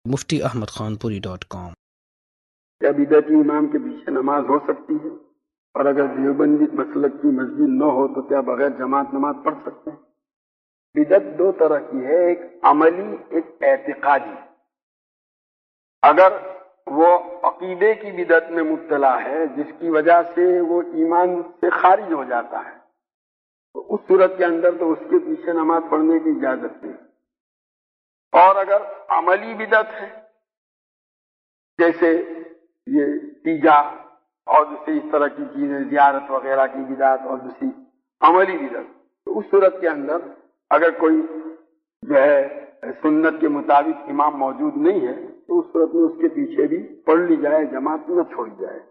muftiahmadkhanpuri.com। क्या बिदअती इमाम के पीछे नमाज हो सकती है? और अगर देवबंदी मसलक की मस्जिद न हो तो क्या बगैर जमात नमाज पढ़ सकते हैं? बिदअत दो तरह की है, एक अमली, एक एतिकादी। अगर वो अकीदे की बिदअत में मुब्तला है जिसकी वजह से वो ईमान से खारिज हो जाता है, तो उस सूरत के अंदर तो उसके पीछे नमाज पढ़ने की इजाजत नहीं। और अगर अमली बिदअत है, जैसे ये तीजा और दूसरी इस तरह की चीजें, जियारत वगैरह की बिदअत और दूसरी अमली बिदअत, तो उस सूरत के अंदर अगर कोई जो है सुन्नत के मुताबिक इमाम मौजूद नहीं है तो उस सूरत में उसके पीछे भी पढ़ ली जाए, जमात न छोड़ी जाए।